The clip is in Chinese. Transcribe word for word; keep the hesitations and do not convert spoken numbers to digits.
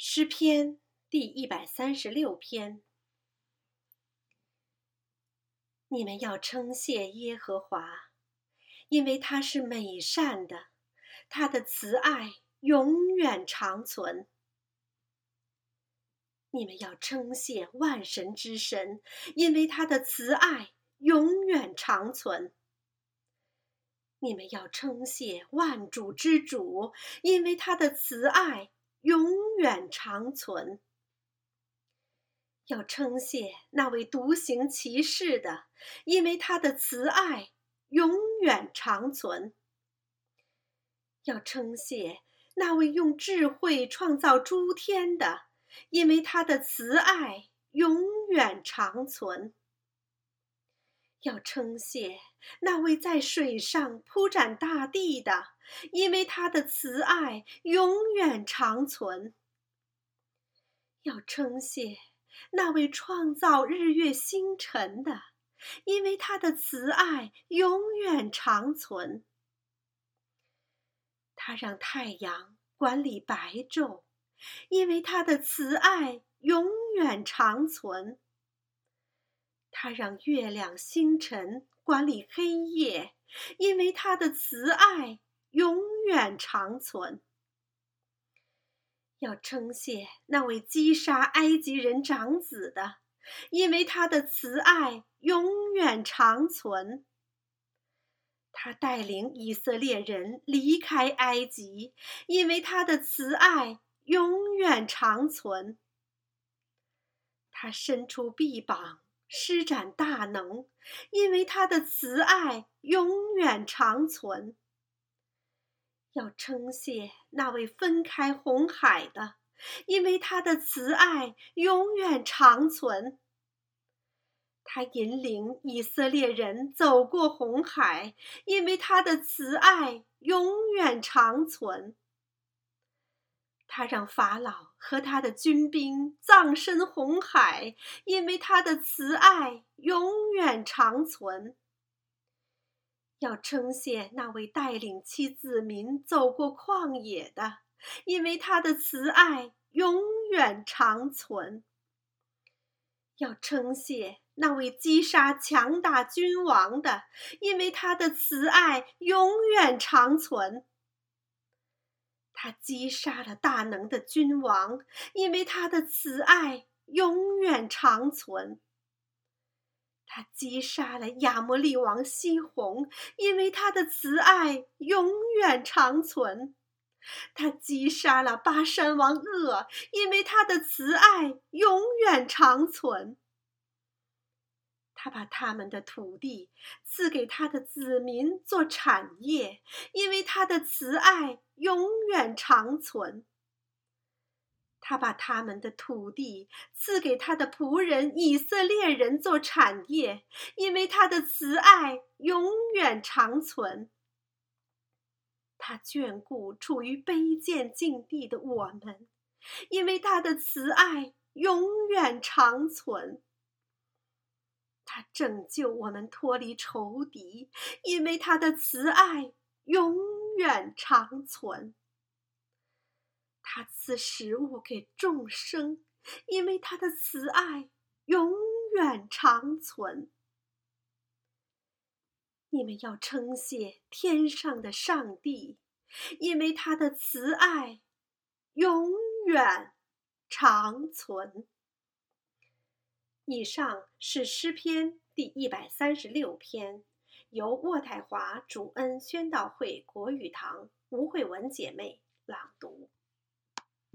诗篇第一百三十六篇。你们要称谢耶和华，因为他是美善的，他的慈爱永远长存。你们要称谢万神之神，因为他的慈爱永远长存。你们要称谢万主之主，因为他的慈爱永远长存。要称谢那位独行其事的，因为他的慈爱永远长存。要称谢那位用智慧创造诸天的，因为他的慈爱永远长存。要称谢那位在水上铺展大地的，因为他的慈爱永远长存。要称谢那位创造日月星辰的，因为他的慈爱永远长存。他让太阳管理白昼，因为他的慈爱永远长存。他让月亮星辰管理黑夜，因为他的慈爱永远长存。要称谢那位击杀埃及人长子的，因为他的慈爱永远长存。他带领以色列人离开埃及，因为他的慈爱永远长存。他伸出臂膀，施展大能，因为他的慈爱永远长存。要称谢那位分开红海的，因为他的慈爱永远长存。他引领以色列人走过红海，因为他的慈爱永远长存。他让法老和他的军兵葬身红海，因为他的慈爱永远长存。要称谢那位带领其子民走过旷野的，因为他的慈爱永远长存。要称谢那位击杀强大君王的，因为他的慈爱永远长存。他击杀了大能的君王，因为他的慈爱永远长存。他击杀了亚摩利王西宏，因为他的慈爱永远长存。他击杀了巴珊王噩，因为他的慈爱永远长存。他把他们的土地赐给他的子民做产业，因为他的慈爱永远长存。他把他们的土地赐给他的仆人以色列人做产业，因为他的慈爱永远长存。他眷顾处于卑贱境地的我们，因为他的慈爱永远长存。他拯救我们脱离仇敌，因为他的慈爱永远长存。他赐食物给众生，因为他的慈爱永远长存。你们要称谢天上的上帝，因为他的慈爱永远长存。以上是诗篇第一百三十六篇，由渥太华主恩宣道会国语堂吴慧文姐妹朗读。